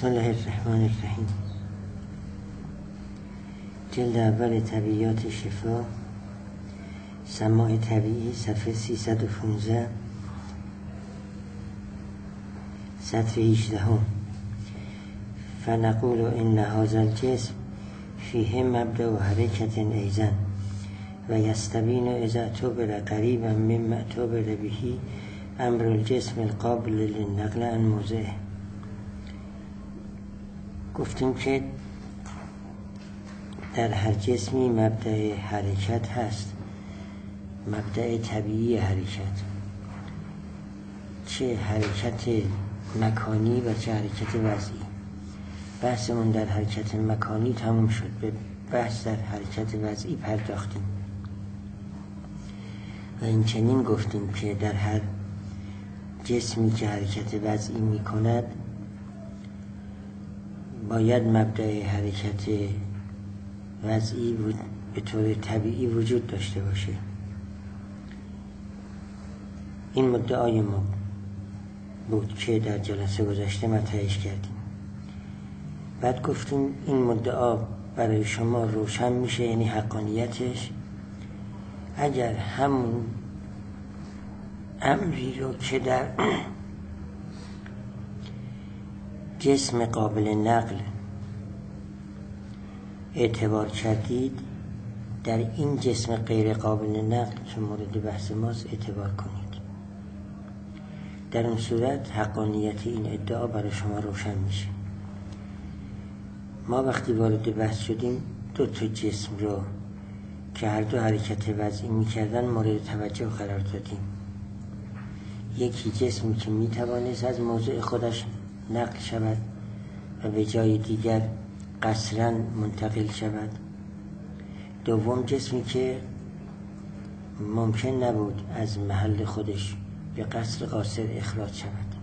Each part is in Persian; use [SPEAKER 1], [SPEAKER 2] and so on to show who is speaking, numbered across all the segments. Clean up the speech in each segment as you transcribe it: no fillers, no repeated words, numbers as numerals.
[SPEAKER 1] بسم الله الرحمن الرحیم. جلد اول طبیعیات شفا، سماع طبیعی، صفحه 315، سطر 18. فنقول ان هذا الجسم فیه مبدأ و حرکت ایزن و یستبین اذا اعتبر قریبا مما اعتبر به امر الجسم القابل للنقل عن موضعه. گفتیم که در هر جسمی مبدأ حرکت هست، مبدأ طبیعی حرکت، چه حرکت مکانی و چه حرکت وضعی. بحثمون در حرکت مکانی تموم شد، به بحث در حرکت وضعی پرداختیم و این چنین گفتیم که در هر جسمی که حرکت وضعی می کند باید مبدأ حرکت وضعی به طور طبیعی وجود داشته باشه. این مدعای ما بود که در جلسه گذشته مطرحش کردیم. بعد گفتیم این مدعا برای شما روشن میشه، یعنی حقانیتش، اگر همون امری رو که در جسم قابل نقل اعتبار کردید، در این جسم غیر قابل نقل که مورد بحث ماست اعتبار کنید. در اون صورت حقانیت این ادعا برای شما روشن میشه. ما وقتی وارد بحث شدیم دو تا جسم رو که هر دو حرکت وضعی میکردن مورد توجه قرار دادیم. یکی جسمی که میتوانست از موضع خودش نقل شود و به جای دیگر قسراً منتقل شود. دوم جسمی که ممکن نبود از محل خودش به قصر قاصر اخراج شود.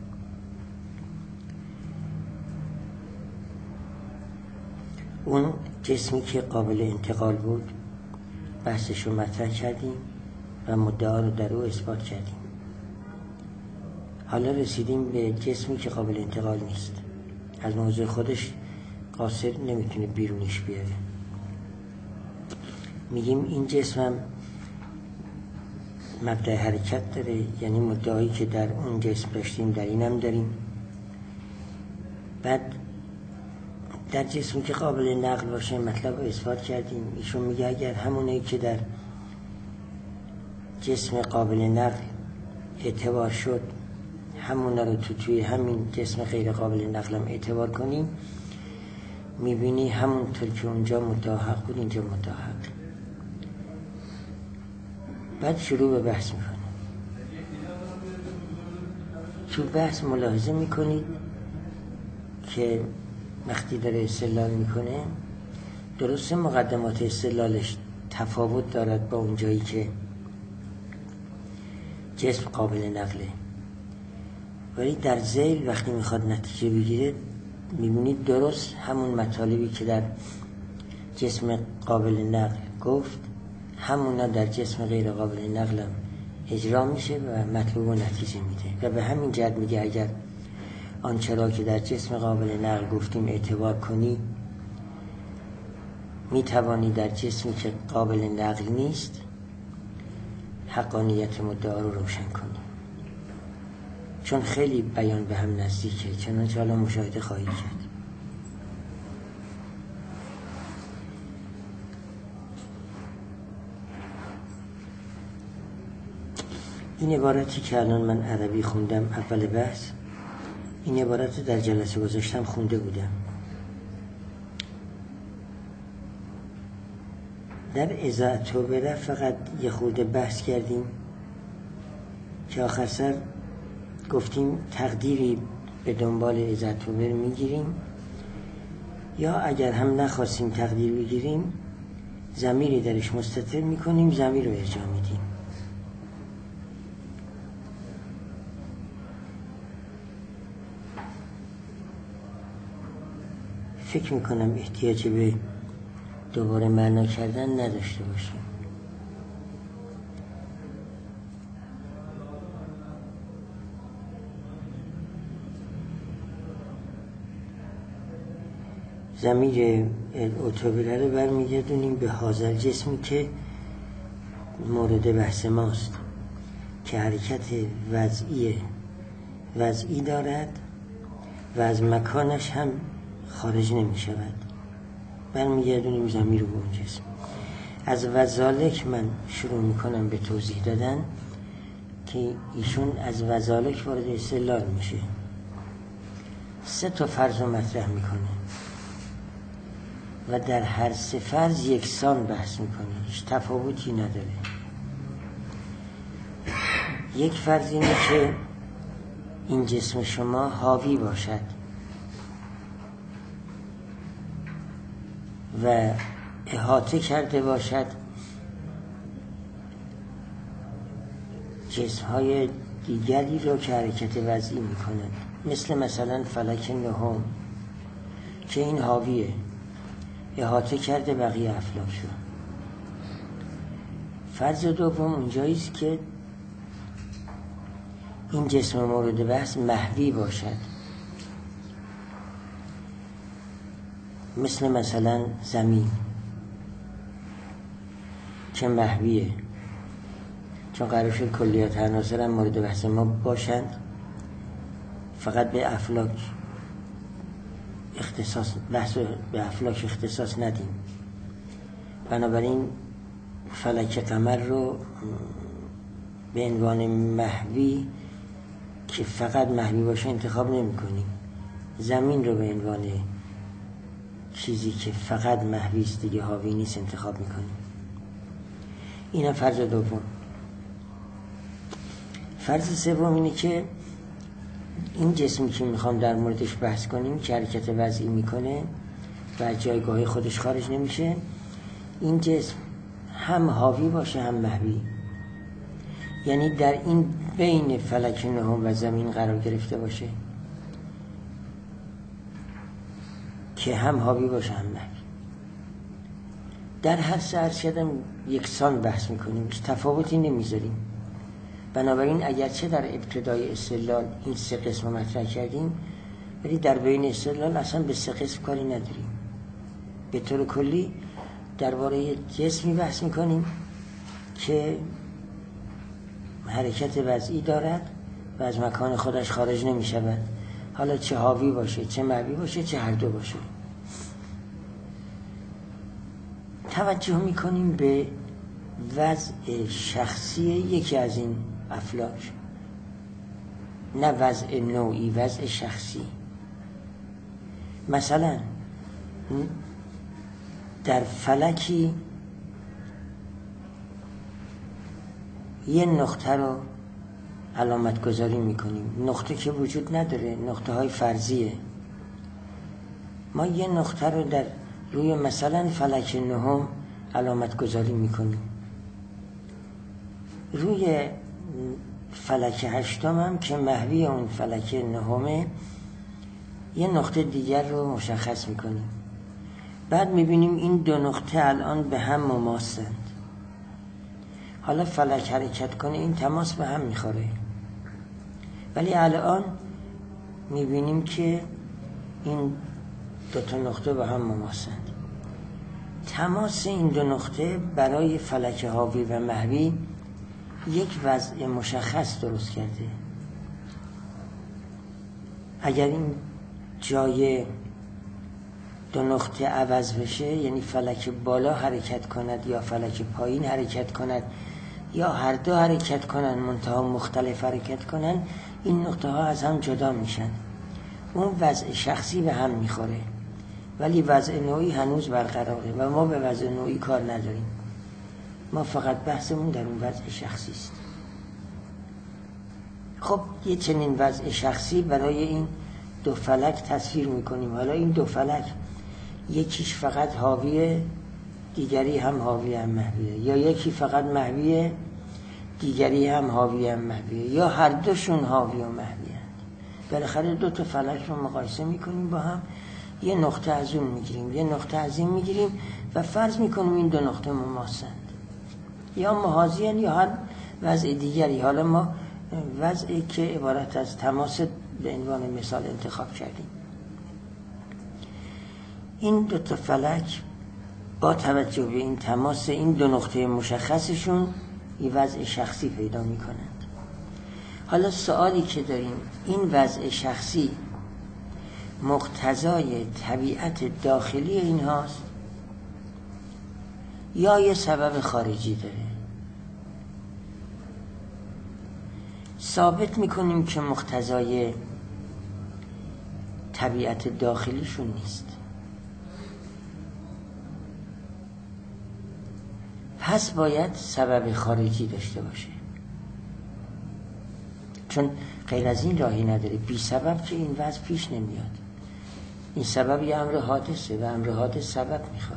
[SPEAKER 1] اون جسمی که قابل انتقال بود بحثش رو مطرح کردیم و مدعا رو در او اثبات کردیم. حالا رسیدیم به جسمی که قابل انتقال نیست، از موضع خودش قاصر نمیتونه بیرونش بیاره. میگیم این جسم هم مبدأ حرکت داره، یعنی مدعایی که در اون جسم داشتیم در این هم داریم. بعد در جسمی که قابل نقل باشه مطلب رو اثبات کردیم. ایشون میگه اگر همونایی که در جسم قابل نقل اعتبار شد همون رو توی همین جسم غیر قابل نقل هم اعتبار کنیم، میبینی همونطور که اونجا مدعا حق بود اینجا مدعا حق. بعد شروع به بحث میکنه. تو بحث ملاحظه میکنید که وقتی داره استدلال میکنه درسته مقدمات استدلالش تفاوت دارد با اون جایی که جسم قابل نقله، ولی در ذیل وقتی میخواد نتیجه بگیره میبینید درست همون مطالبی که در جسم قابل نقل گفت همونا در جسم غیر قابل نقل هم اجرا میشه و مطلوب و نتیجه میده. و به همین جهت میگه اگر آنچه را که در جسم قابل نقل گفتیم اعتبار کنی میتوانی در جسمی که قابل نقل نیست حقانیت مدعا رو روشن کنی، چون خیلی بیان به هم نزدیکه، چنانچه حالا مشاهده خواهید کرد. این عبارتی که الان من عربی خوندم اول بحث، این عبارت در جلسه گذاشتم خونده بودم. در اذا اعتبر فقط یه خورده بحث کردیم که آخر سر گفتیم تقدیری به دنبال اذا اعتبر میگیریم، یا اگر هم نخواستیم تقدیر بگیریم ضمیری درش مستتر میکنیم، ضمیر رو ارجاع میدیم. فکر میکنم احتیاج به دوباره معنا کردن نداشته باشیم. ضمیر اتوبیله رو برمیگردونیم به هازل جسمی که مورد بحث ماست که حرکت وضعی دارد و از مکانش هم خارج نمی شود. برمیگردونیم ضمیر رو به اون جسم. از وذالک من شروع میکنم به توضیح دادن که ایشون از وذالک وارد استدلال میشه. 3 فرض رو مطرح میکنه و در هر 3 فرض یکسان بحث میکنه، هیچ تفاوتی نداره. یک فرض اینه که این جسم شما حاوی باشد و احاطه کرده باشد جسم‌های دیگری رو که حرکت وضعی میکنند، مثلا فلک نهم که این حاویه، احاطه کرده بقیه افلاک رو. فرض دوم اونجاییست که این جسم مورد بحث محوی باشد، مثلا زمین که محویه، چون قرار شد کلیات عناصر هم مورد بحث ما باشند، فقط به افلاک اختصاص ندیم. بنابراین فلک قمر رو به عنوان محوی که فقط محوی باشه انتخاب نمی کنیم. زمین رو به عنوان چیزی که فقط محوی است دیگه حاوی نیست انتخاب می کنیم. این هم فرض دوم. فرض سوم اینه که این جسمی که میخوام در موردش بحث کنیم که حرکت وضعی میکنه و جایگاه خودش خارج نمیشه، این جسم هم حاوی باشه هم محوی، یعنی در این بین فلک نهم و زمین قرار گرفته باشه که هم حاوی باشه هم محوی. در هر 3 عرض کردم یکسان بحث میکنیم، هیچ تفاوتی نمیذاریم. بنابراین اگرچه در ابتدای استدلال این 3 قسم مطرح کردیم، ولی در بین استدلال اصلا به 3 قسم کاری نداریم. به طور کلی درباره جسمی بحث میکنیم که حرکت وضعی دارد و از مکان خودش خارج نمی شود، حالا چه حاوی باشه چه محوی باشه چه هر دو باشه. توجه میکنیم به وضع شخصی یکی از این افلاک، نه وضع نوعی، وضع شخصی. مثلا در فلکی یه نقطه رو علامت گذاری میکنیم. نقطه که وجود نداره، نقطه های فرضیه. ما یه نقطه رو در روی مثلا فلک نهم علامت گذاری میکنیم. روی فلک هشتم هم که محوی اون فلک نهمه یه نقطه دیگر رو مشخص میکنیم. بعد میبینیم این 2 نقطه الان به هم مماسند. حالا فلک حرکت کنه این تماس به هم میخوره، ولی الان میبینیم که این 2 نقطه به هم مماسند. تماس این 2 نقطه برای فلک حاوی و محوی یک وضع مشخص درست کرده. اگر این جای 2 نقطه عوض بشه، یعنی فلک بالا حرکت کند یا فلک پایین حرکت کند یا هر دو حرکت کنن منتها مختلف حرکت کنن، این نقطه ها از هم جدا میشن. اون وضع شخصی به هم میخوره، ولی وضع نوعی هنوز برقراره و ما به وضع نوعی کار نداریم. ما فقط بحثمون در اون وضع شخصی است. خب یه چنین وضع شخصی برای این 2 فلک تصویر میکنیم. حالا این 2 فلک یکیش فقط حاویه، دیگری هم حاوی هم محویه، یا یکی فقط محویه دیگری هم حاوی هم محویه، یا هر دوشون حاوی و محویه. بالاخره 2 فلک رو مقایسه میکنیم با هم، یه نقطه از اون میگیریم یه نقطه از این میگیریم و فرض میکنیم این 2 نقطه مماسند یا محاذیان یا هر وضع دیگری. حالا ما وضعی که عبارت از تماس به عنوان مثال انتخاب کردیم. این دو تا فلک با توجه به این تماس این دو نقطه مشخصشون یه وضع شخصی پیدا میکنند. حالا سوالی که داریم، این وضع شخصی مقتضای طبیعت داخلی این هاست یا یه سبب خارجی داره؟ ثابت میکنیم که مقتضای طبیعت داخلیشون نیست. پس باید سبب خارجی داشته باشه، چون غیر از این راهی نداره. بی سبب که این وضع پیش نمیاد. این سبب یه امر حادثه و امر حادث سبب میخواد.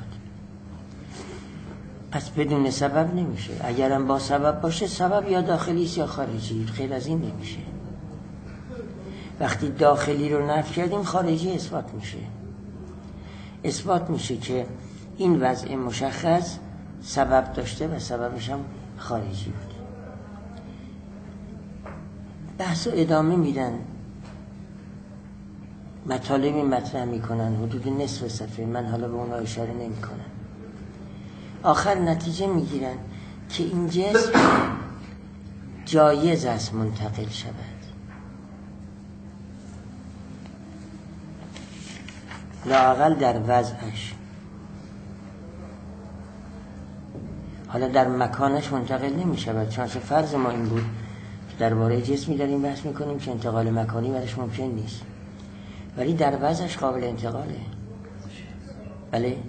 [SPEAKER 1] پس بدون سبب نمیشه. اگرم با سبب باشه، سبب یا داخلی است یا خارجی، غیر از این نمیشه. وقتی داخلی رو نفی کردیم، خارجی اثبات میشه. اثبات میشه که این وضع مشخص سبب داشته و سببش هم خارجی بود. بحث رو ادامه میدن، مطالبی مطرح میکنن حدود نصف صفحه، من حالا به اونها اشاره نمی کنم. آخر نتیجه میگیرن که این جسم جایز است منتقل شود. لااقل در وضعش. حالا در مکانش منتقل نمی شود، چون فرض ما این بود که درباره جسمی داریم بحث میکنیم که انتقال مکانی برش ممکن نیست، ولی در وضعش قابل انتقاله. بله؟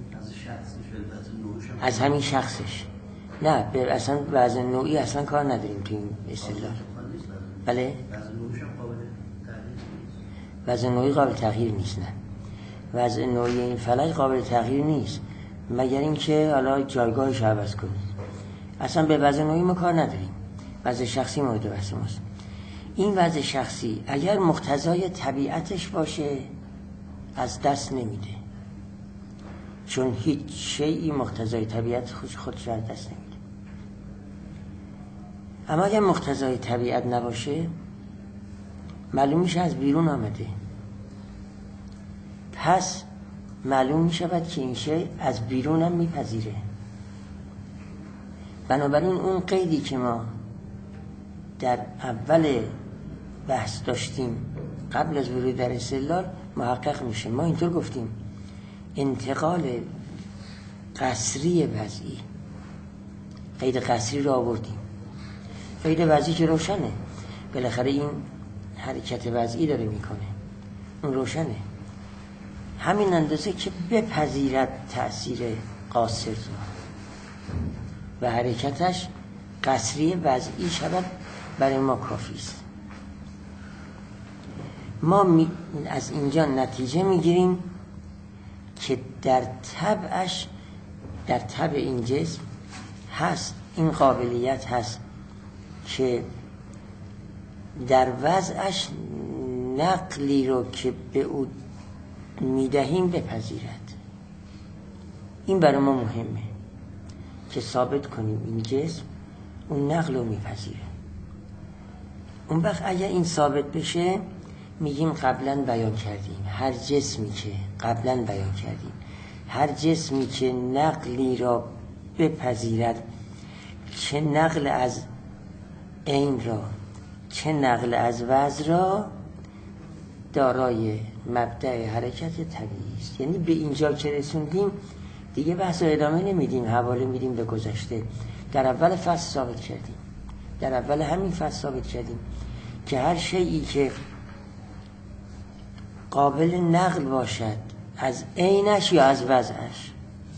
[SPEAKER 1] از همین شخصش. نه، اصلا وضع نوعی اصلا کار نداریم تو این اصطلاح. بله؟ وضع نوعی قابل تغییر نیست. نه، وضع نوعی این فلک قابل تغییر نیست، مگر اینکه حالا جایگاهش عوض کنید. اصلا به وضع نوعی ما کار نداریم. وضع شخصی مورد بحث ماست. این وضع شخصی اگر مقتضای طبیعتش باشه از دست نمیده، چون هیچ شیئی مقتضای طبیعت خودش از دست نمیده. اما اگر مقتضای طبیعت نباشه، معلوم میشه از بیرون آمده. پس معلوم میشود که این شی از بیرون هم میپذیره. بنابراین اون قیدی که ما در اول بحث داشتیم قبل از ورود در استدلال محقق میشه. ما اینطور گفتیم انتقال قصری وضعی، قید قصری رو آوردیم. قید وضعی که روشنه، بالاخره این حرکت وضعی داره میکنه، اون روشنه. همین اندازه که بپذیرد تأثیر قاصر و حرکتش قصری وضعی شود برای ما کافی است. ما از اینجا نتیجه میگیریم که در طبعش، در طبع این جسم هست، این قابلیت هست که در وضعش نقلی رو که به او میدهیم بپذیرد. این برای ما مهمه که ثابت کنیم این جسم اون نقل رو میپذیره. اون وقت اگر این ثابت بشه، میگیم قبلا بیان کردیم هر جسمی که قبلا بیان کردیم هر جسمی که نقلی را بپذیرد، چه نقل از عین را چه نقل از وضع را، دارای مبدأ حرکت طبیعی است. یعنی به اینجا که رسوندیم دیگه بحث رو ادامه نمیدیم، حواله میدیم به گذشته. در اول فصل ثابت کردیم، در اول همین فصل ثابت کردیم که هر شیئی که قابل نقل باشد از عینش یا از وضعش،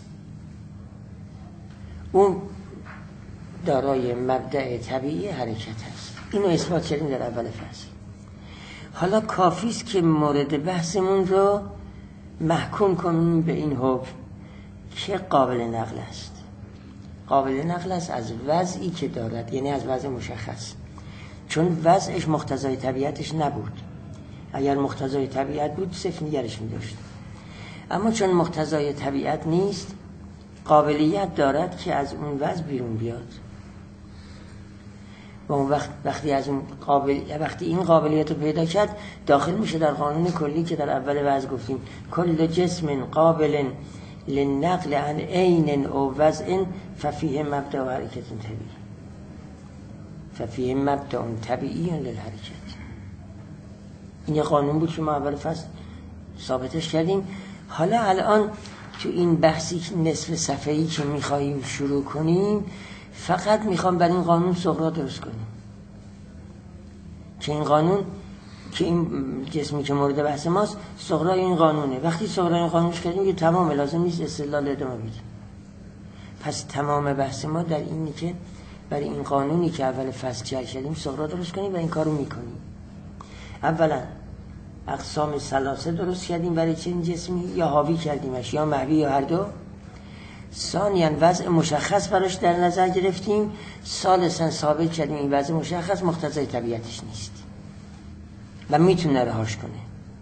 [SPEAKER 1] اون دارای مبدأ طبیعی حرکت است. اینو اثبات کردیم در اول فصل. حالا کافی است که مورد بحثمون رو محکوم کنیم به این حکم که قابل نقل است. قابل نقل است از وضعی که دارد، یعنی از وضع مشخص، چون وضعش مقتضای طبیعتش نبود. اگر مقتضای طبیعت بود صفر نگرش می‌داشت، اما چون مقتضای طبیعت نیست، قابلیت دارد که از اون وضع بیرون بیاد. و اون وقتی از اون وقتی این قابلیت رو پیدا کرد داخل میشه در قانون کلی که در اول وضع گفتیم کل جسم قابل للنقل عن عین او وضع ففیه مبدأ و حرکت طبیعی ففیه مبدأ طبیعی للحرکت. این یه قانون بود که ما اول فصل ثابتش کردیم. حالا الان تو این بحثی نصف صفحه‌ای که میخواییم شروع کنیم فقط میخوام بر این قانون صغرا درست کنیم که این قانون که این جسمی که مورد بحث ماست صغرای این قانونه. وقتی صغرای این قانونش کردیم که تمام لازم نیست استدلال ادامه بدیم. پس تمام بحث ما در اینی که برای این قانونی که اول فصل جل کردیم صغرا درست کنیم و این کارو میکنیم. اولا اقسام ثلاثه درست کردیم برای چنین جسمی، یا حاوی کردیمش یا محوی یا هر دو. ثانیاً وضع مشخص براش در نظر گرفتیم. ثالثاً ثابت کردیم این وضع مشخص مقتضای طبیعتش نیست و میتونه رهاش کنه،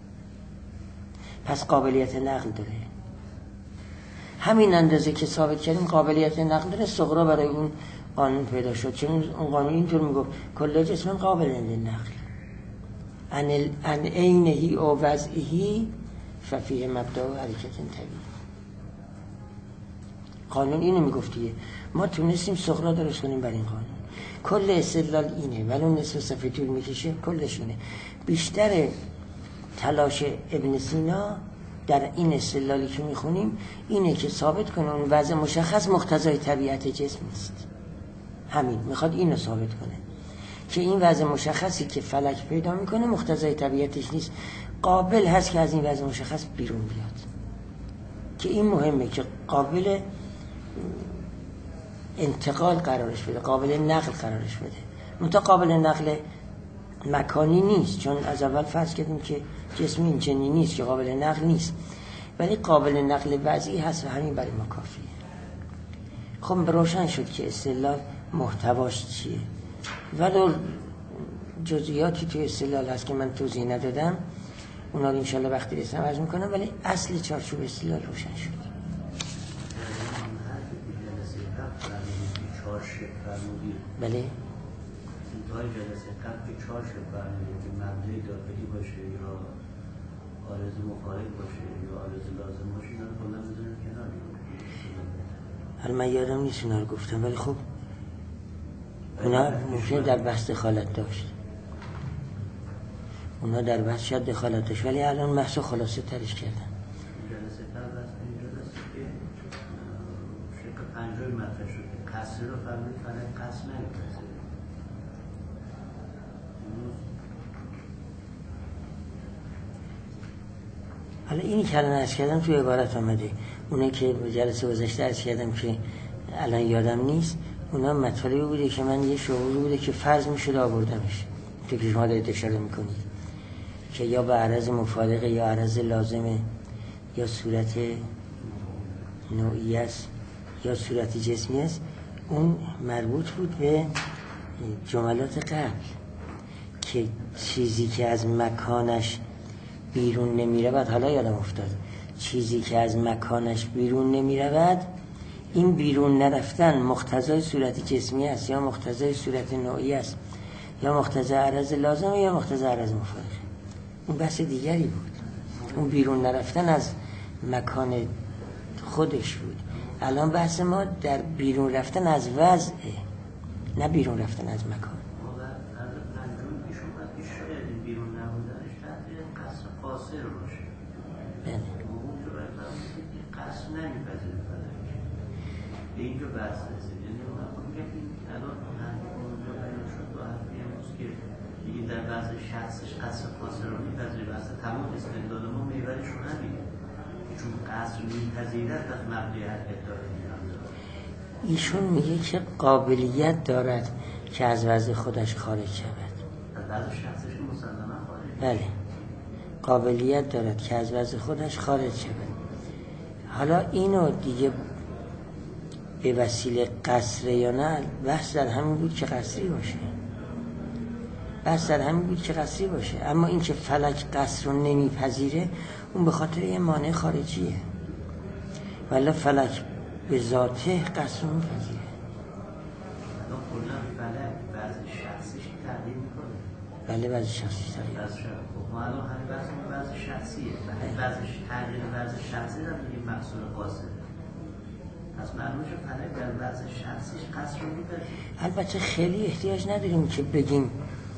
[SPEAKER 1] پس قابلیت نقل داره. همین اندازه که ثابت کردیم قابلیت نقل داره صغرا برای اون قانون پیدا شد. چون اون قانون اینطور میگفت کل جسم قابل للنقل عن عینه او وضعه ففیه مبدأ و حرکت طبیعی. قانون اینو میگفتیه، ما تونستیم صغرا درست کنیم بر این قانون. کل استدلال اینه ولی نصف صفحه طول میکشه. کلش اینه. بیشتر تلاش ابن سینا در این استدلالی که میخونیم اینه که ثابت کنه اون وضع مشخص مقتضای طبیعت جسم نیست. همین میخواد اینو ثابت کنه که این وضع مشخصی که فلک پیدا میکنه مقتضای طبیعتش نیست، قابل هست که از این وضع مشخص بیرون بیاد. که این مهمه که قابل انتقال قرارش بده، قابل نقل قرارش بده. منتها قابل نقل مکانی نیست، چون از اول فرض کردیم که جسم این چنین نیست که قابل نقل نیست، ولی قابل نقل وضعی هست و همین برای ما کافیه. خب روشن شد که استدلال محتواش چیه. ولو جزئیاتی توی استدلال هست که من توضیح ندادم، اونا رو انشالله وقتی رسم عرض میکنم، ولی اصل چارچوب استدلال روشن شد. بله
[SPEAKER 2] انتهای جلسه قبل که 4 شب برنامه که مبدأ داخلی باشه یا عارض مخالف باشه یا عارض لازم باشه اینا رو کلا بذاریم کنار.
[SPEAKER 1] حالا من یادم نیست اونا رو گفتم، ولی خب اونا ممکنه در بحث دخالت داشت، اونا در بحث شاید دخالت داشت، ولی الان بحث خلاصه ترش کردن.
[SPEAKER 2] جلسه قبل بحث اینجا دست که شق 5 مطرح شد که قصر رو فرمید فقط قصر نمی‌پذیره.
[SPEAKER 1] حالا اینی که الان عرض کردم توی عبارت آمده، اونه که جلسه گذشته عرض کردم که الان یادم نیست، اونا مطالبی بوده که من یه شعوری بوده که فرض میشد آوردمش، تو که شما دارید اشاره میکنید که یا به عرض مفارقه یا عرض لازمه یا صورت نوعی است یا صورت جسمی است. اون مربوط بود به جملات قبل که چیزی که از مکانش بیرون نمی رود، حالا یادم افتاد، چیزی که از مکانش بیرون نمی رود، این بیرون نرفتن مقتضای صورت جسمی است یا مقتضای صورت نوعی است یا مقتضای عرض لازم یا مقتضای عرض مفارقه. اون بحث دیگری بود. اون بیرون نرفتن از مکان خودش بود. الان بحث ما در بیرون رفتن از وضعه، نه بیرون رفتن از مکان.
[SPEAKER 2] قاصر باشه.
[SPEAKER 1] بله.
[SPEAKER 2] اون جو قصر نمیپذیره فلک. به اینجا بحث رسید. یعنی من میگم این الان اونجا بیان شد با حرفی امروز که دیگه در بعض شخصش قصر قاصر رو میپذیره. اصلا تمام استدلال ما میبرش رو همینه. چون قصر میپذیره از مبدأ حرکت داره.
[SPEAKER 1] ایشون میگه که قابلیت دارد که از وضع خودش خارج شود.
[SPEAKER 2] از وضع شخصش مسلما خارج.
[SPEAKER 1] بله. قابلیت دارد که از وضع خودش خارج شود. حالا اینو دیگه به وسیله قصر یا نه، بحث در همین بود که قصری باشه. بحث در همین بود که قصری باشه. اما این که فلک قصر رو نمیپذیره، اون به خاطر یه مانع خارجیه. ولی فلک به ذاته قصر رو میپذیره.
[SPEAKER 2] الان کلا فلک بعض شخص
[SPEAKER 1] بله وضع شخصی تغییر.
[SPEAKER 2] خب ما الان همین وضع شخصیه. تغییر وضع شخصی هم میگیم مقصود قاصده. پس معلومه فلک در وضع شخصیش قصر رو می‌پذیره.
[SPEAKER 1] البته خیلی احتیاج نداریم که بگیم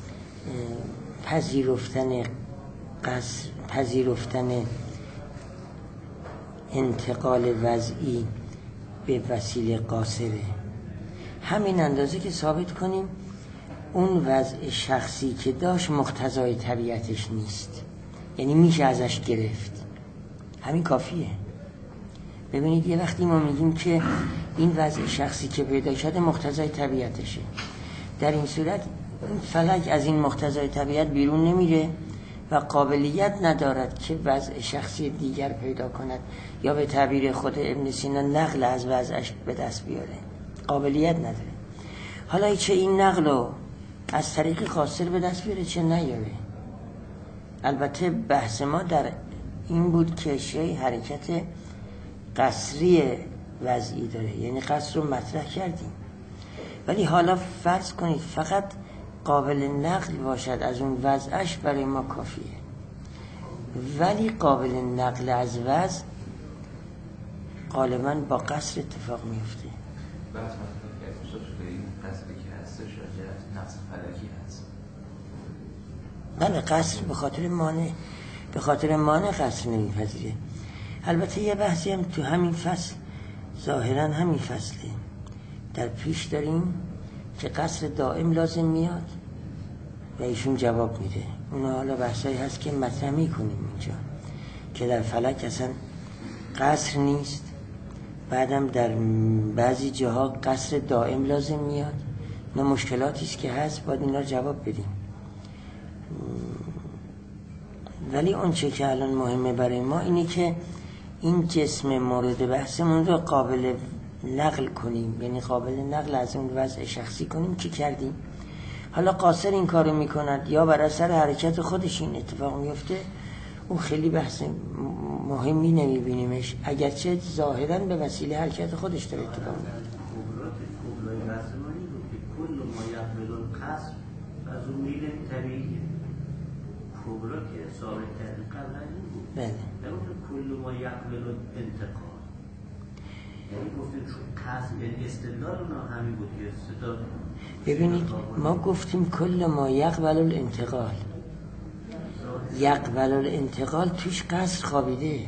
[SPEAKER 1] پذیرفتن انتقال وضعی به وسیله قاصره. همین اندازه که ثابت کنیم اون وضع شخصی که داشت مقتضای طبیعتش نیست، یعنی میشه ازش گرفت، همین کافیه. ببینید یه وقتی ما میگیم که این وضع شخصی که پیدا شده مقتضای طبیعتشه، در این صورت این فلک از این مقتضای طبیعت بیرون نمیره و قابلیت ندارد که وضع شخصی دیگر پیدا کند یا به تعبیر خود ابن سینا نقل از وضعش به دست بیاره، قابلیت نداره. حالا چه این نقل رو از طریق قاصر به دست بیاره چه نیاره. البته بحث ما در این بود که شیء حرکت قصری وضعی داره، یعنی قصر رو مطرح کردیم، ولی حالا فرض کنید فقط قابل نقل باشد از اون وضعش برای ما کافیه، ولی قابل نقل از وضع غالبا با قصر اتفاق میفته.
[SPEAKER 3] بعض مطلب که احساس شده این قصری که هستش راجع نقص فلکی هست.
[SPEAKER 1] بله قصر به خاطر مانع قصر نمیپذیره. البته یه بحثی هم تو همین فصل، ظاهرا همین فصله، در پیش داریم که قصر دائم لازم میاد و ایشون جواب میده. اون حالا بحثایی هست که مطرح میکنیم اینجا که در فلک اصلا قصر نیست، بعدم در بعضی جاها قصر دائم لازم میاد. نه مشکلاتی است که هست، باید اینا جواب بدیم. ولی اون چه که الان مهمه برای ما اینه که این جسم مورد بحثمون رو قابل نقل کنیم، یعنی قابل نقل از اون وضع شخصی کنیم که کردیم. حالا قاصر این کارو میکند یا بر اثر حرکت خودش این اتفاق میفته، اون خیلی بحث مهمی نمیبینیمش، اگرچه ظاهرا به وسیله حرکت خودش داره اتفاق میفته.
[SPEAKER 2] کبرای بحثمانی بود که کل ما یقبل القصر از اون میل طبیعیه. کبرا که ثابت کردن قبل این بود.
[SPEAKER 1] بله.
[SPEAKER 2] نگفتن کل ما یقبل انتقال، یعنی گفتیم چون قصد یعنی استدلال اونا همین بود که استدلال.
[SPEAKER 1] ببینید ما گفتیم کل ما یقبل الانتقال، یقبل الانتقال توش قصر خوابیده،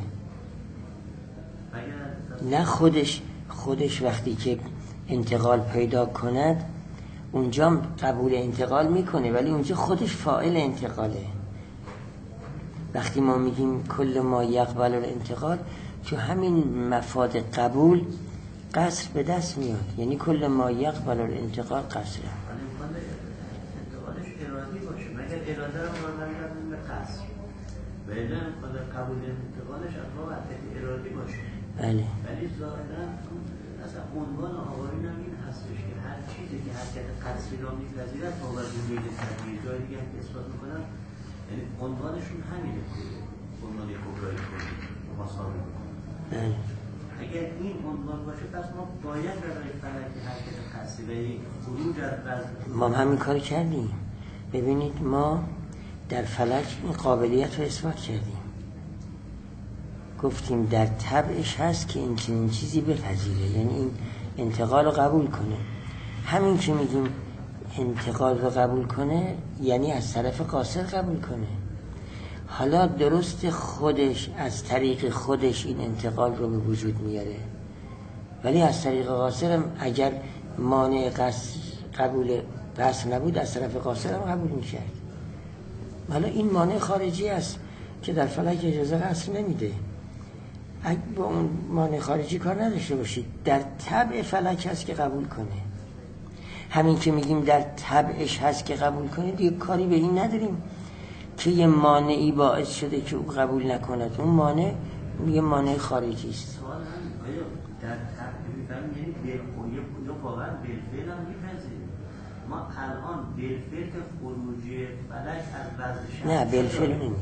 [SPEAKER 1] نه خودش وقتی که انتقال پیدا کند اونجا قبول انتقال میکنه، ولی اونجا خودش فاعل انتقاله. وقتی ما میگیم کل ما یقبل الانتقال، تو همین مفاد قبول قصر به دست میاد، یعنی کل ما یقبل الانتقال قصره.
[SPEAKER 2] انتقالش ارادی باشه، مگر اراده رو برمیگردیم به قصر، ولی خود قبول انتقالش اصلا ارادی باشه.
[SPEAKER 1] بله.
[SPEAKER 2] ولی ظاهرا اصلا عنوان آقایون هم این هستش که هر چیزی که حرکت قصری را می‌پذیرد با وجود طبیعی جای دیگه هم اثبات می‌کنن، یعنی عنوانشون همینه، عنوان کبرای کلی مساوی می‌کنن.
[SPEAKER 1] بله.
[SPEAKER 2] اگر این عنوان باشه پس ما باید برای فلک حرکت قصری خروج از وضع
[SPEAKER 1] ما همین کار کردیم. ببینید ما در فلک این قابلیت رو اثبات کردیم، گفتیم در طبعش هست که این چنین چیزی بپذیره، یعنی این انتقال رو قبول کنه. همین که میگیم انتقال رو قبول کنه یعنی از طرف قاصر قبول کنه. حالا درست خودش از طریق خودش این انتقال رو به وجود میاره، ولی از طریق قاصر هم اگر مانع قبول قصر نبود از طرف قاصر هم قبول میکرد. حالا این مانع خارجی است که در فلک اجازه قصر نمیده. اگه با اون مانع خارجی کار نداشته باشید، در طبع فلک هست که قبول کنه. همین که میگیم در طبعش هست که قبول کنه، دیگه کاری به این نداریم که یه مانعی باعث شده که او قبول نکند. اون مانع یه مانع خارجی است.
[SPEAKER 2] سوال هم آیا در طبع میفهمیم یعنی یا واقعا بالفعل هم میپذیریم؟ ما الان بالفعل که خروجی فلک از وضع شخص
[SPEAKER 1] نه بالفعل نمیگیم.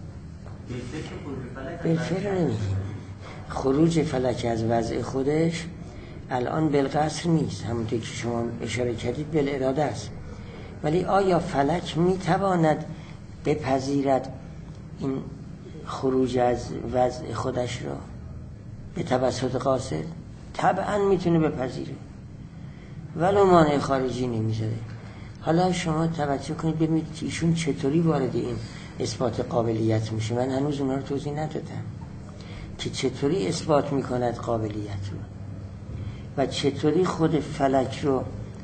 [SPEAKER 1] بالفعل نمیگیم. خروج فلک از وضع خودش الان بالقصر نیست، همونطور که شما اشاره کردید بالاراده است. ولی آیا فلک میتواند بپذیرد این خروج از وضع خودش را به توسط قاصر؟ طبعا میتونه بپذیره، ولو مانع خارجی نمیذاره. حالا شما توجه کنید ببینید که ایشون چطوری وارد این اثبات قابلیت میشه. من هنوز اونا رو توضیح ندادم که چطوری اثبات میکند قابلیت رو و چطوری خود فلک رو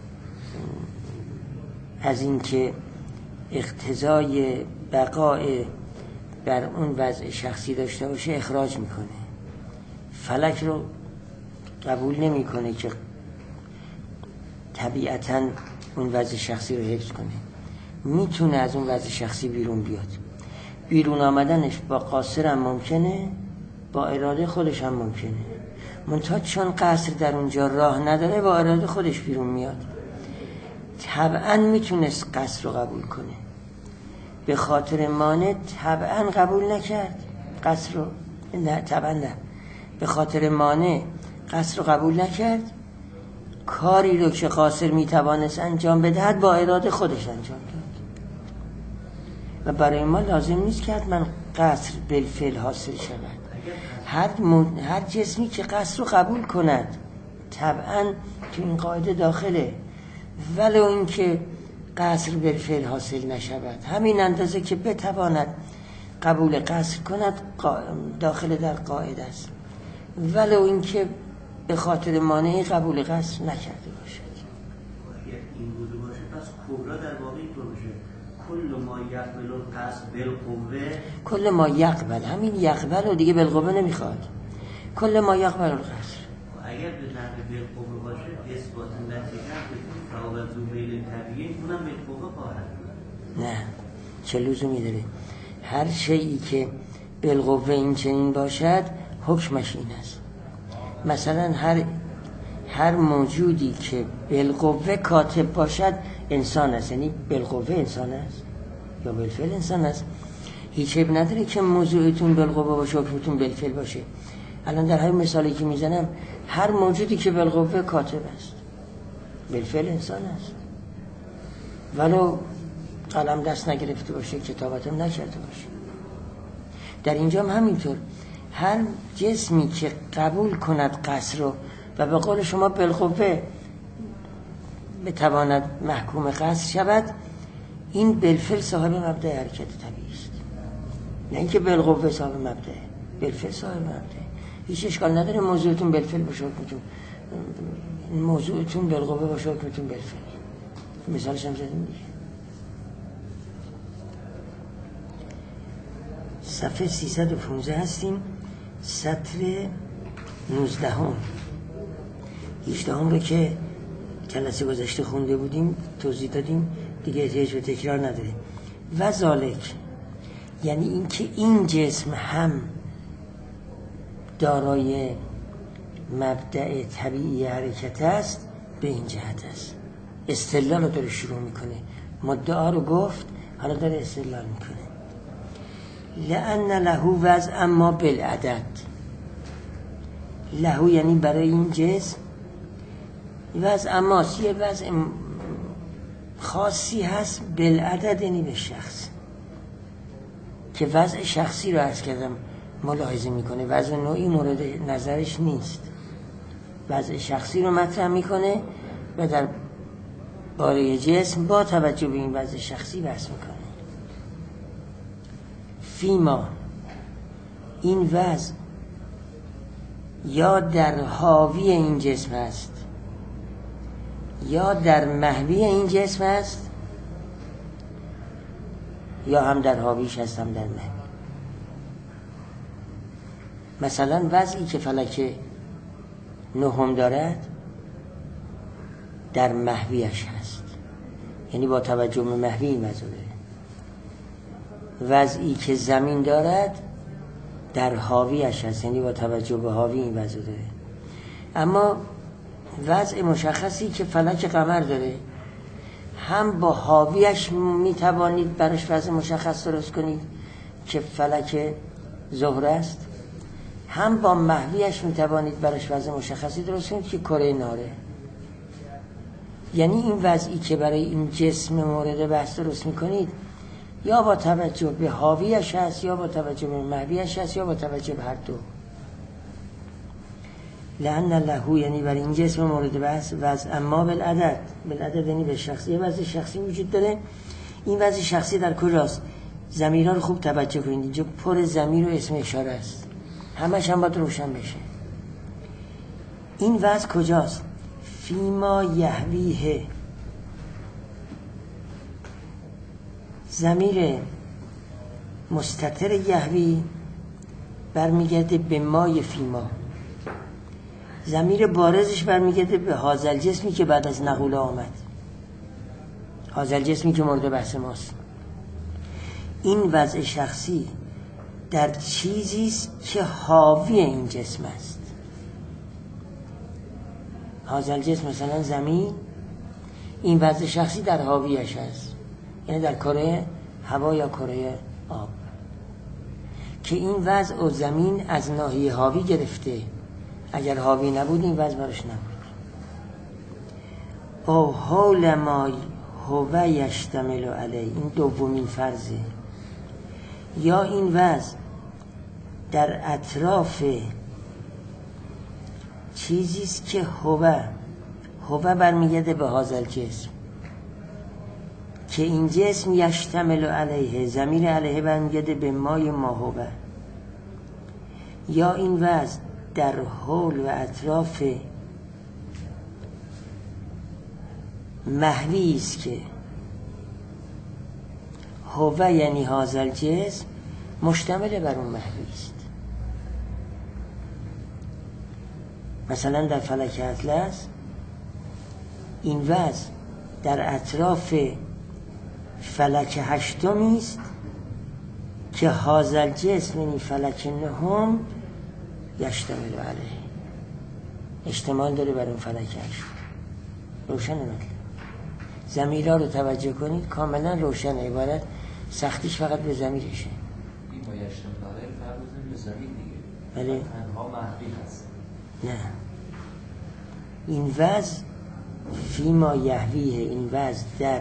[SPEAKER 1] از اینکه اقتضای بقای بر اون وضع شخصی داشته باشه اخراج میکنه. فلک رو قبول نمیکنه که طبیعتاً اون وضع شخصی رو حفظ کنه. میتونه از اون وضع شخصی بیرون بیاد. بیرون آمدنش با قاصر هم ممکنه، با اراده خودش هم ممکنه. منتها چون قاصر در اونجا راه نداره با اراده خودش بیرون میاد. طبعا میتونست قصر رو قبول کنه، به خاطر مانع طبعا قبول نکرد قصر رو. نه طبعا نه، به خاطر مانع قصر رو قبول نکرد. کاری رو که قاصر میتوانست انجام بدهد با اراده خودش انجام داد و برای ما لازم نیست که حتما قصر بالفعل حاصل شود. هر جسمی که قصر رو قبول کند طبعا تو این قاعده داخله، ولو اینکه قصر بالفعل حاصل نشود، همین اندازه که بتواند قبول قصر کند داخل در قاعده است، ولو اینکه به خاطر مانع قبول قصر نکرده باشد.
[SPEAKER 2] اگر این بوده باشه پس کبرا در واقع اینطور باشه کل ما یقبل القصر بالقوه،
[SPEAKER 1] کل ما یقبل، همین یقبل رو دیگه بالقوه نمیخواد، کل ما یقبل القصر.
[SPEAKER 2] اگر به نحو بالقوه باشه اثبات نتیجه به فوابت زوبیل طبیعی اونم بالقوه خواهد بود.
[SPEAKER 1] نه، چه لزومی داره؟ هر شیئی که بالقوه این چنین باشد حکمش این است. مثلا هر موجودی که بالقوه کاتب باشد انسان است، یعنی بالقوه انسان است یا بالفعل انسان است. هیچ عیب نداره که موضوعتون بالقوه باشه حکمتون بالفعل باشه. الان در همین مثالی که میزنم هر موجودی که بالقوه کاتب است بالفعل انسان است، ولو قلم دست نگرفته باشه کتابت هم نکرده باشه. در اینجا هم همینطور هر جسمی که قبول کند قصر رو و به قول شما بالقوه بتواند محکوم قصر شود، این بالفعل صاحب مبدأ حرکت طبیعی است. نه اینکه بالقوه صاحب مبدأ، بالفعل صاحب مبدأ. هیچ اشکال نداره موضوعتون بالفعل باشه حکمتون، موضوعتون بالقوه باشه حکمتون بالفعل. مثالش هم زدیم دیگه. صفحه 315 هستیم، سطر 19 18 رو که جلسه گذشته خونده بودیم توضیح دادیم دیگه احتیاج به تکرار نداره. و ذالک یعنی اینکه این جسم هم دارای مبدأ طبیعی حرکت است، به این جهت است. استدلال رو داره شروع میکنه، مدعا رو گفت حالا داره استدلال میکنه. لأن له وضع ما بالعدد، له یعنی برای این جسم وضع ماست، یه وضع خاصی هست، بالعدد یعنی به شخص، که وضع شخصی رو عرض کردم ملاحظه میکنه، وضع نوعی مورد نظرش نیست، وضع شخصی رو مطرح میکنه و در باره جسم با توجه به این وضع شخصی بحث میکنه. فیما این وضع یا در حاوی این جسم است یا در محوی این جسم است، یا هم در حاویش هست هم در محوی. مثلا وضعی که فلک نهم دارد در محویش هست، یعنی با توجه به محوی این وضع داره. وضعی که زمین دارد در حاویش هست، یعنی با توجه به حاوی این وضع داره. اما وضع مشخصی که فلک قمر داره، هم با حاویش میتوانید براش وضع مشخص درست کنید که فلک زهره است، هم با محویش میتوانید براش وضع مشخصی درست کنید که کره ناره. یعنی این وضعی که برای این جسم مورد بحث درست میکنید یا با توجه به حاویش هست یا با توجه به محویش هست یا با توجه به هر دو. لأن له یعنی برای این جسم مورد بحث وضع اما بالعدد یعنی به شخصی، یه وضع شخصی وجود داره. این وضع شخصی در کجاست؟ ضمیرها رو خوب توجه کنید، اینجا پر ضمیر و اسم اشاره است، همش هم باید روشن بشه. این وضع کجاست؟ فیما یهویه. ضمیر مستتر یهوی برمیگرده به مای فیما، ضمیر بارزش برمیگرده به هازل جسمی که بعد از نقوله آمد، هازل جسمی که مورد بحث ماست. این وضع شخصی در چیزیست که حاوی این جسم است. هازل جسم مثلا زمین، این وضع شخصی در حاویش است، یعنی در کره هوا یا کره آب، که این وضع و زمین از ناحیه حاوی گرفته. اگر حاوی نبود این وضع برش نبود. او حول ما هو یشتمل علیه، این دومین فرضه. یا این وضع در اطراف چیزیست که هو برمیگرده به هازل جسم، که این جسم یشتمل علیه، ضمیر علیه برمیگرده به مای ما هو. یا این وضع در حول و اطراف محوی است که هو یعنی هازل جسم مشتمل بر اون محوی است. مثلا در فلک اطلس این وضع در اطراف فلک هشتمی است که هازل جسم یعنی فلک نهم یشتمل علیه، اشتمال داره بر اون فلک هشت. روشن مطلب. ضمیرها رو توجه کنید کاملا روشن، عبارت سختیش فقط به ضمیرشه.
[SPEAKER 3] این با یشتمل علیه فرق بزنیم به ضمیر دیگه،
[SPEAKER 1] بله
[SPEAKER 3] تنها محوی هست.
[SPEAKER 1] نه، این وضع فیما یهویه، این وضع در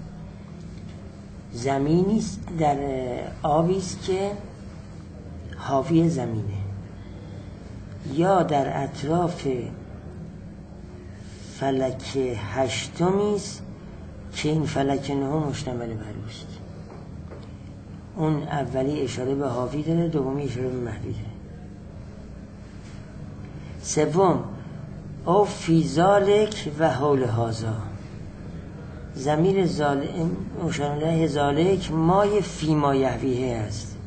[SPEAKER 1] زمینی است، در آبی است که حاوی زمینه، یا در اطراف فلک هشتمی است که این فلک نهم مشتمل بر اوست. اون اولی اشاره به حاوی داره، دومی اشاره به محوی داره. سوم او فی ذالک و حول هازا، ضمیر مشارنه ذالک مای فی ما یهویه است،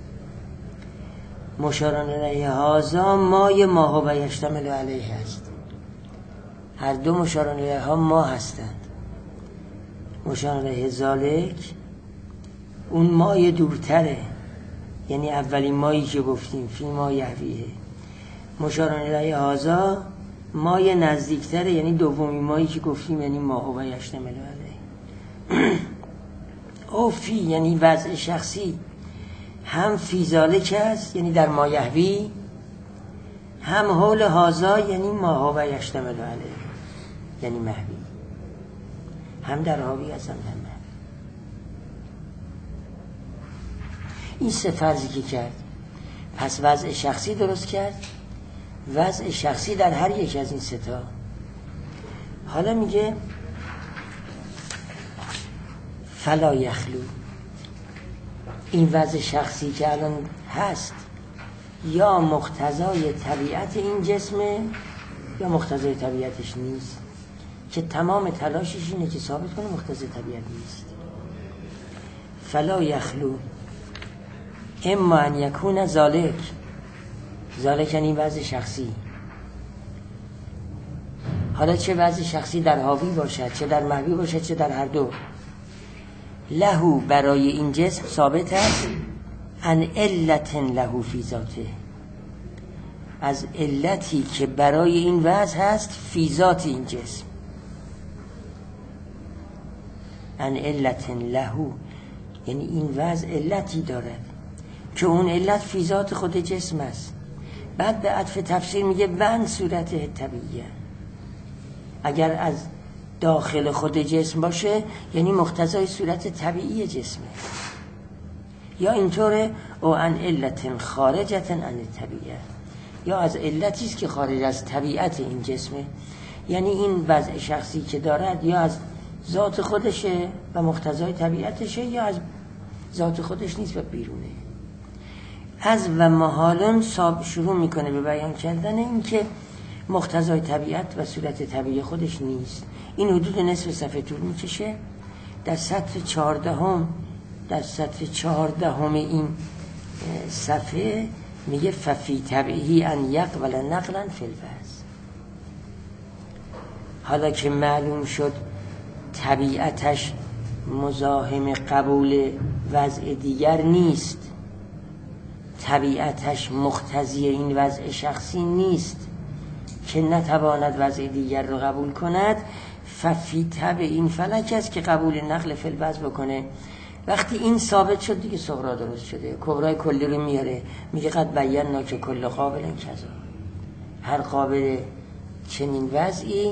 [SPEAKER 1] مشارنه هازا مای ما هو یشتمل علیه است. هر دو مشارنه ها ما هستند. مشارنه ذالک اون مای دورتره، یعنی اولین مایی که گفتیم فی ما یهویه. مشارنه هازا مای نزدیکتره، یعنی دومی مایی که گفتیم، یعنی ما هو یشتمل علیه. او فی یعنی وضع شخصی هم فی ذالک است، یعنی در ما یهوی، هم حول هازا یعنی ما هو یشتمل علیه، یعنی محوی، هم در حاوی است هم در محوی. این سه فرضی که کرد، پس وضع شخصی درست کرد، وضع شخصی در هر یک از این سه تا. حالا میگه فلا یخلو، این وضع شخصی که الان هست یا مقتضای طبیعت این جسمه یا مقتضای طبیعتش نیست، که تمام تلاشش اینه که ثابت کنه مقتضای طبیعت نیست. فلا یخلو اما ان یکون ذالک، ذالک یعنی وضع شخصی. حالا چه وضع شخصی در حاوی باشد، چه در محوی باشد، چه در هر دو، لهو برای این جسم ثابت است ان علت لهو فی ذاته، از علتی که برای این وضع هست فی ذات این جسم. ان علت لهو یعنی این وضع علتی دارد که اون علت فی ذات خود جسم است. بعد به عطف تفسیر میگه ون صورت طبیعیه، اگر از داخل خود جسم باشه یعنی مقتضای صورت طبیعی جسمه، یا اینطوره او ان علت خارجة عن الطبیعه، یا از علتی است که خارج از طبیعت این جسمه، یعنی این وضع شخصی که دارد یا از ذات خودشه و مقتضای طبیعتشه یا از ذات خودش نیست و بیرونه. از و محالن شروع میکنه به بیان کردن این که مقتضای طبیعت و صورت طبیعی خودش نیست. این حدود نصف صفحه طول میکشه. در سطر 14 این صفحه میگه ففی طبیعی ان یقبل نقلا فی الوضع. حالا که معلوم شد طبیعتش مزاحم قبول وضع دیگر نیست، طبیعتش مقتضی این وضع شخصی نیست که نتواند وضع دیگر رو قبول کند، ففی طبع این فلک است که قبول نقل فی الوضع بکنه. وقتی این ثابت شد دیگه صغرا درست شده، کبرای کلی رو میاره، میگه قد بینا که کل قابل کذا، هر قابل چنین وضعی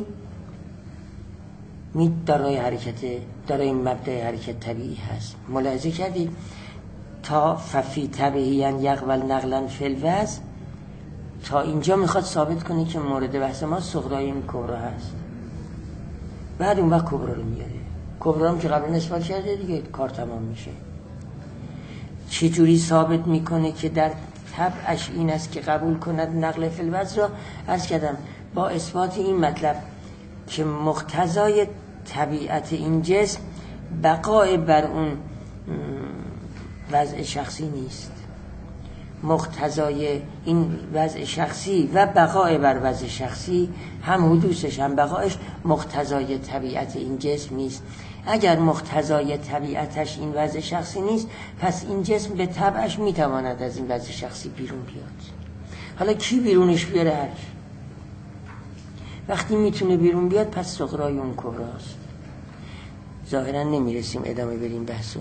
[SPEAKER 1] دارای مبدأ حرکت طبیعی هست. ملاحظه کردید تا ففی طبعی ان یقبل نقلا فی الوضع تا اینجا میخواد ثابت کنه که مورد بحث ما صغرای این کبرا هست، بعد اون وقت کبرا رو میاره. کبرا هم که قبل نسبت کرده دیگه کار تمام میشه. چه جوری ثابت میکنه که در طبعش این است که قبول کند نقل فی الوضع را عرض کردم با اثبات این مطلب که مقتضای طبیعت این جسم بقای بر اون وضع شخصی نیست، مقتضای این وضع شخصی و بقای بر وضع شخصی هم حدوثش هم بقایش مقتضای طبیعت این جسم نیست. اگر مقتضای طبیعتش این وضع شخصی نیست پس این جسم به طبعش میتواند از این وضع شخصی بیرون بیاد. حالا کی بیرونش بیاره؟ هر وقتی میتونه بیرون بیاد پس صغرای اون کبراست. ظاهرا نمیرسیم ادامه بریم بحثو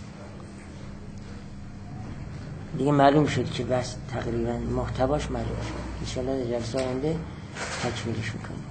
[SPEAKER 1] دیگه. معلوم شد که بس تقریبا محتواش معلوم شد. ان شاء الله در جلسه آینده تکمیلش میکنیم.